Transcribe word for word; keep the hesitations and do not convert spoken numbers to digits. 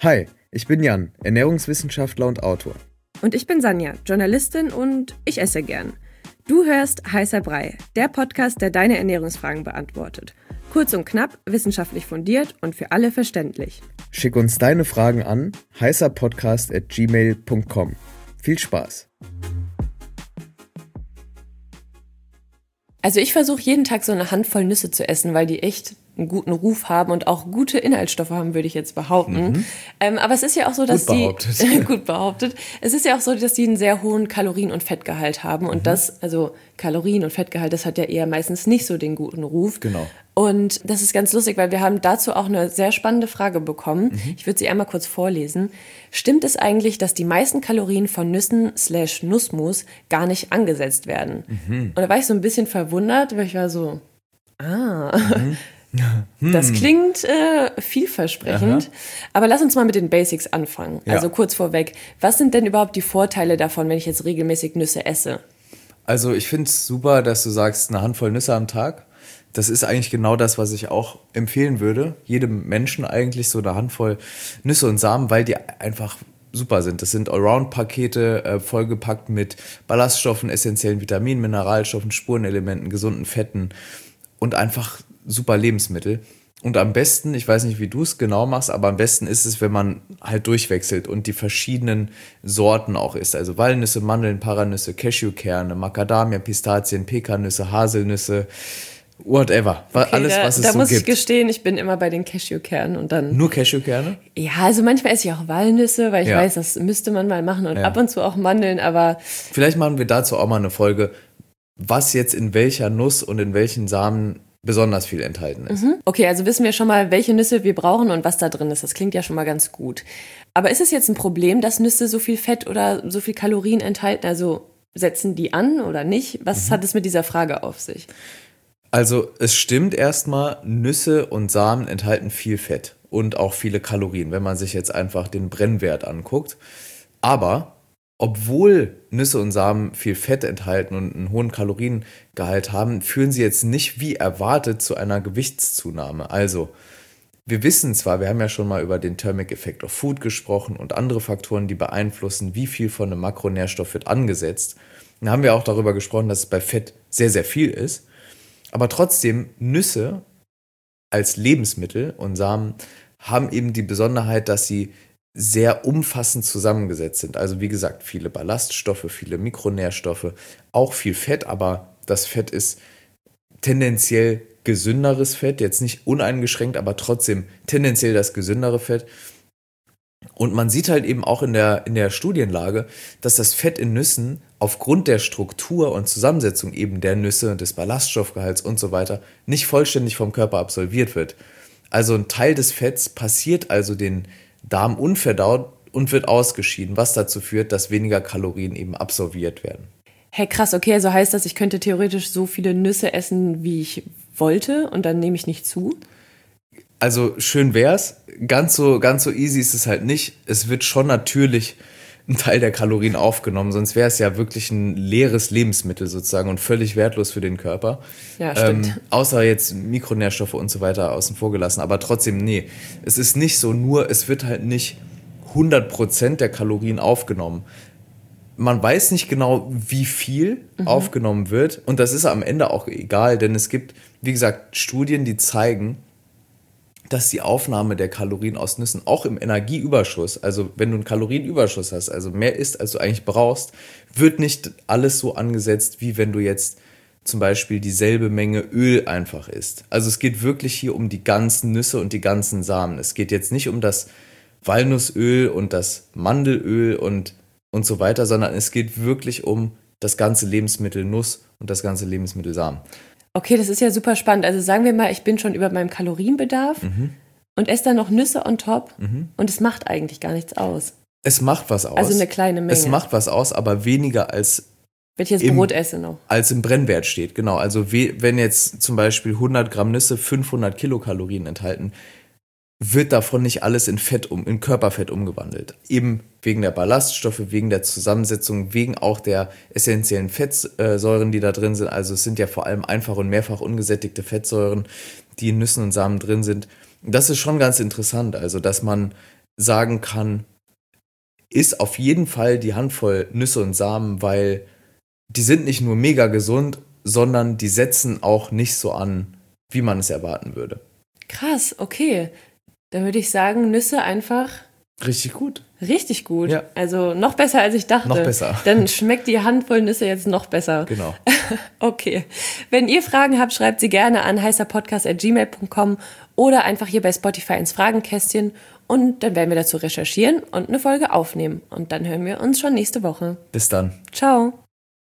Hi, ich bin Jan, Ernährungswissenschaftler und Autor. Und ich bin Sanja, Journalistin und ich esse gern. Du hörst Heißer Brei, der Podcast, der deine Ernährungsfragen beantwortet. Kurz und knapp, wissenschaftlich fundiert und für alle verständlich. Schick uns deine Fragen an heißerpodcast at gmail punkt com. Viel Spaß! Also ich versuche jeden Tag so eine Handvoll Nüsse zu essen, weil die echt einen guten Ruf haben und auch gute Inhaltsstoffe haben, würde ich jetzt behaupten. Mhm. Ähm, aber es ist ja auch so, dass gut behauptet. die gut behauptet. Es ist ja auch so, dass die einen sehr hohen Kalorien- und Fettgehalt haben und mhm. das, also Kalorien und Fettgehalt, das hat ja eher meistens nicht so den guten Ruf. Genau. Und das ist ganz lustig, weil wir haben dazu auch eine sehr spannende Frage bekommen. Mhm. Ich würde sie einmal kurz vorlesen. Stimmt es eigentlich, dass die meisten Kalorien von Nüssen slash Nussmus gar nicht angesetzt werden? Mhm. Und da war ich so ein bisschen verwundert, weil ich war so, ah, mhm. Das klingt äh, vielversprechend, Aha. aber lass uns mal mit den Basics anfangen. Ja. Also kurz vorweg, was sind denn überhaupt die Vorteile davon, wenn ich jetzt regelmäßig Nüsse esse? Also ich finde es super, dass du sagst, eine Handvoll Nüsse am Tag. Das ist eigentlich genau das, was ich auch empfehlen würde. Jedem Menschen eigentlich so eine Handvoll Nüsse und Samen, weil die einfach super sind. Das sind Allround-Pakete, äh, vollgepackt mit Ballaststoffen, essentiellen Vitaminen, Mineralstoffen, Spurenelementen, gesunden Fetten und einfach super Lebensmittel. Und am besten, ich weiß nicht, wie du es genau machst, aber am besten ist es, wenn man halt durchwechselt und die verschiedenen Sorten auch isst. Also Walnüsse, Mandeln, Paranüsse, Cashewkerne, Macadamia, Pistazien, Pekannüsse, Haselnüsse, whatever. Okay, alles, da, was es da so muss gibt. Ich gestehen, ich bin immer bei den Cashewkernen und dann... Nur Cashewkerne? Ja, also manchmal esse ich auch Walnüsse, weil ich ja. weiß, das müsste man mal machen und ja. ab und zu auch Mandeln, aber... Vielleicht machen wir dazu auch mal eine Folge, was jetzt in welcher Nuss und in welchen Samen besonders viel enthalten ist. Mhm. Okay, also wissen wir schon mal, welche Nüsse wir brauchen und was da drin ist. Das klingt ja schon mal ganz gut. Aber ist es jetzt ein Problem, dass Nüsse so viel Fett oder so viel Kalorien enthalten? Also setzen die an oder nicht? Was mhm. hat es mit dieser Frage auf sich? Also es stimmt erstmal, Nüsse und Samen enthalten viel Fett und auch viele Kalorien, wenn man sich jetzt einfach den Brennwert anguckt. Aber obwohl Nüsse und Samen viel Fett enthalten und einen hohen Kaloriengehalt haben, führen sie jetzt nicht wie erwartet zu einer Gewichtszunahme. Also, wir wissen zwar, wir haben ja schon mal über den Thermic Effect of Food gesprochen und andere Faktoren, die beeinflussen, wie viel von einem Makronährstoff wird angesetzt. Dann haben wir auch darüber gesprochen, dass es bei Fett sehr, sehr viel ist. Aber trotzdem, Nüsse als Lebensmittel und Samen haben eben die Besonderheit, dass sie sehr umfassend zusammengesetzt sind. Also wie gesagt, viele Ballaststoffe, viele Mikronährstoffe, auch viel Fett, aber das Fett ist tendenziell gesünderes Fett, jetzt nicht uneingeschränkt, aber trotzdem tendenziell das gesündere Fett. Und man sieht halt eben auch in der, in der Studienlage, dass das Fett in Nüssen aufgrund der Struktur und Zusammensetzung eben der Nüsse, des Ballaststoffgehalts und so weiter nicht vollständig vom Körper absolviert wird. Also ein Teil des Fetts passiert also den Darm unverdaut und wird ausgeschieden, was dazu führt, dass weniger Kalorien eben absorbiert werden. Hey, krass, okay, also heißt das, ich könnte theoretisch so viele Nüsse essen, wie ich wollte und dann nehme ich nicht zu? Also schön wär's, ganz so, ganz so easy ist es halt nicht. Es wird schon natürlich ein Teil der Kalorien aufgenommen, sonst wäre es ja wirklich ein leeres Lebensmittel sozusagen und völlig wertlos für den Körper. Ja, stimmt. Ähm, außer jetzt Mikronährstoffe und so weiter außen vor gelassen, aber trotzdem, nee. Es ist nicht so, nur es wird halt nicht hundert Prozent der Kalorien aufgenommen. Man weiß nicht genau, wie viel mhm. aufgenommen wird und das ist am Ende auch egal, denn es gibt, wie gesagt, Studien, die zeigen, dass die Aufnahme der Kalorien aus Nüssen auch im Energieüberschuss, also wenn du einen Kalorienüberschuss hast, also mehr isst, als du eigentlich brauchst, wird nicht alles so angesetzt, wie wenn du jetzt zum Beispiel dieselbe Menge Öl einfach isst. Also es geht wirklich hier um die ganzen Nüsse und die ganzen Samen. Es geht jetzt nicht um das Walnussöl und das Mandelöl und, und so weiter, sondern es geht wirklich um das ganze Lebensmittel Nuss und das ganze Lebensmittel Samen. Okay, das ist ja super spannend. Also sagen wir mal, ich bin schon über meinem Kalorienbedarf mhm. und esse dann noch Nüsse on top mhm. und es macht eigentlich gar nichts aus. Es macht was aus. Also eine kleine Menge. Es macht was aus, aber weniger als wenn ich jetzt im, Brot esse noch. Als im Brennwert steht, genau. Also we, wenn jetzt zum Beispiel hundert Gramm Nüsse fünfhundert Kilokalorien enthalten, wird davon nicht alles in Fett um, in Körperfett umgewandelt. Eben wegen der Ballaststoffe, wegen der Zusammensetzung, wegen auch der essentiellen Fettsäuren, die da drin sind. Also es sind ja vor allem einfach und mehrfach ungesättigte Fettsäuren, die in Nüssen und Samen drin sind. Das ist schon ganz interessant, also dass man sagen kann, ist auf jeden Fall die Handvoll Nüsse und Samen, weil die sind nicht nur mega gesund, sondern die setzen auch nicht so an, wie man es erwarten würde. Krass, okay. Dann würde ich sagen, Nüsse einfach Richtig gut. richtig gut. Ja. Also noch besser, als ich dachte. Noch besser. Dann schmeckt die Handvoll Nüsse jetzt noch besser. Genau. Okay. Wenn ihr Fragen habt, schreibt sie gerne an heißerpodcast at gmail punkt com oder einfach hier bei Spotify ins Fragenkästchen und dann werden wir dazu recherchieren und eine Folge aufnehmen. Und dann hören wir uns schon nächste Woche. Bis dann. Ciao.